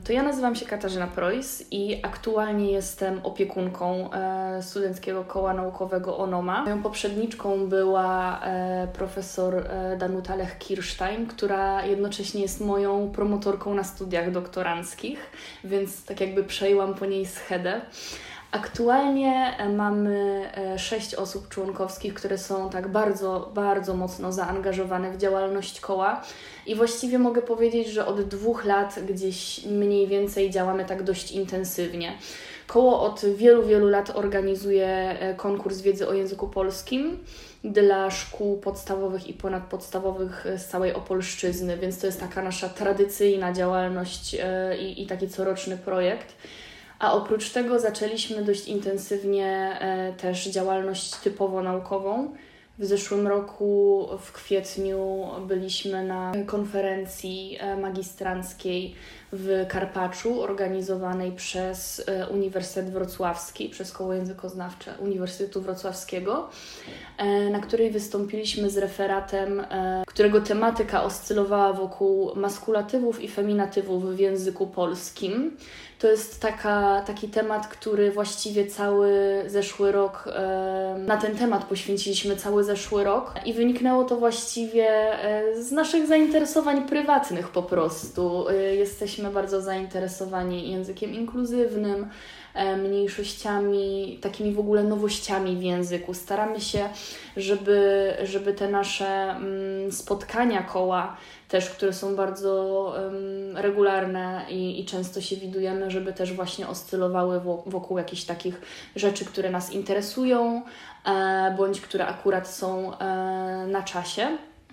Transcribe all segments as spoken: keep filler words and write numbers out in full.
To ja nazywam się Katarzyna Preuss i aktualnie jestem opiekunką e, Studenckiego Koła Naukowego ONOMA. Moją poprzedniczką była e, profesor e, Danuta Lech-Kirstein, która jednocześnie jest moją promotorką na studiach doktoranckich, więc tak jakby przejęłam po niej schedę. Aktualnie mamy sześć osób członkowskich, które są tak bardzo, bardzo mocno zaangażowane w działalność koła i właściwie mogę powiedzieć, że od dwóch lat gdzieś mniej więcej działamy tak dość intensywnie. Koło od wielu, wielu lat organizuje konkurs wiedzy o języku polskim dla szkół podstawowych i ponadpodstawowych z całej Opolszczyzny, więc to jest taka nasza tradycyjna działalność i, i taki coroczny projekt. A oprócz tego zaczęliśmy dość intensywnie e, też działalność typowo naukową. W zeszłym roku w kwietniu byliśmy na konferencji magistranckiej w Karpaczu organizowanej przez Uniwersytet Wrocławski, przez Koło Językoznawcze Uniwersytetu Wrocławskiego, na której wystąpiliśmy z referatem, którego tematyka oscylowała wokół maskulatywów i feminatywów w języku polskim. To jest taka, taki temat, który właściwie cały zeszły rok, na ten temat poświęciliśmy cały zeszły rok i wyniknęło to właściwie z naszych zainteresowań prywatnych po prostu. Jesteśmy bardzo zainteresowani językiem inkluzywnym, mniejszościami, takimi w ogóle nowościami w języku. Staramy się, żeby, żeby te nasze spotkania koła też, które są bardzo um, regularne i, i często się widujemy, żeby też właśnie oscylowały wokół jakichś takich rzeczy, które nas interesują, e, bądź które akurat są e, na czasie.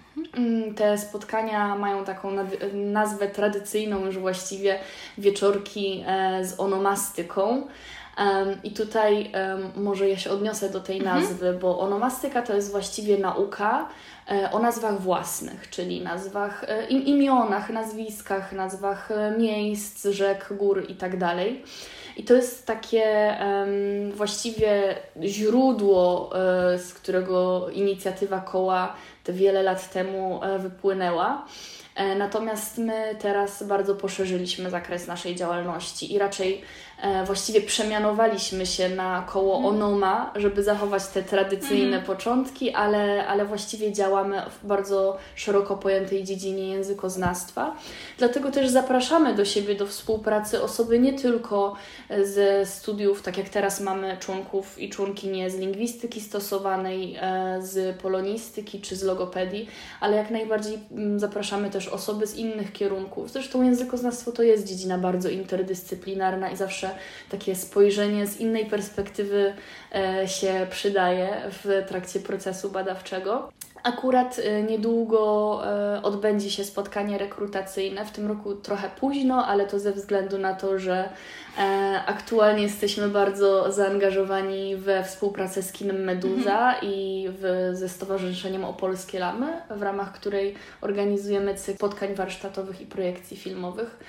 Te spotkania mają taką nazwę tradycyjną już właściwie wieczorki e, z onomastyką. Um, I tutaj um, może ja się odniosę do tej nazwy, mhm. bo onomastyka to jest właściwie nauka e, o nazwach własnych, czyli nazwach, e, im, imionach, nazwiskach, nazwach e, miejsc, rzek, gór i tak dalej. I to jest takie um, właściwie źródło, e, z którego inicjatywa koła te wiele lat temu e, wypłynęła. Natomiast my teraz bardzo poszerzyliśmy zakres naszej działalności i raczej e, właściwie przemianowaliśmy się na koło ONOMA, żeby zachować te tradycyjne mm. początki, ale, ale właściwie działamy w bardzo szeroko pojętej dziedzinie językoznawstwa. Dlatego też zapraszamy do siebie do współpracy osoby nie tylko ze studiów, tak jak teraz mamy członków i członkinie z lingwistyki stosowanej, e, z polonistyki czy z logopedii, ale jak najbardziej m, zapraszamy też osoby z innych kierunków. Zresztą językoznawstwo to jest dziedzina bardzo interdyscyplinarna i zawsze takie spojrzenie z innej perspektywy e, się przydaje w trakcie procesu badawczego. Akurat e, niedługo e, odbędzie się spotkanie rekrutacyjne, w tym roku trochę późno, ale to ze względu na to, że e, aktualnie jesteśmy bardzo zaangażowani we współpracę z kinem Meduza mhm. i w, ze Stowarzyszeniem Opolskie Lamy, w ramach której organizujemy cykl spotkań warsztatowych i projekcji filmowych.